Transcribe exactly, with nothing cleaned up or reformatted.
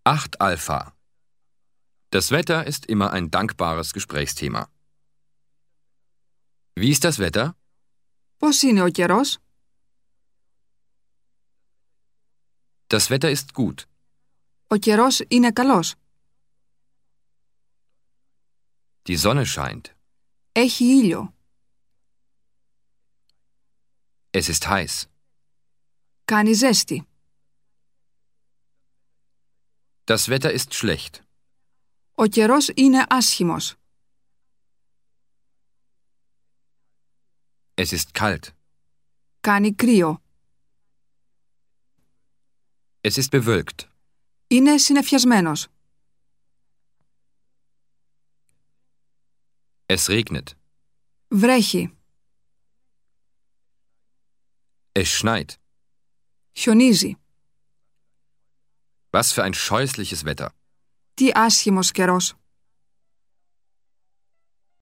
acht Alpha. Das Wetter ist immer ein dankbares Gesprächsthema. Wie ist das Wetter? Πώς είναι ο καιρός? Das Wetter ist gut. Ο καιρός είναι καλός. Die Sonne scheint. Έχει ήλιο. Es ist heiß. Κάνει ζέστη. Das Wetter ist schlecht. Ο καιρός είναι άσχημος. Es ist kalt. Κάνει κρύο. Es ist bewölkt. Είναι συννεφιασμένος. Es regnet. Βρέχει. Es schneit. Χιονίζει. Was für ein scheußliches Wetter. Τι άσχημος καιρός.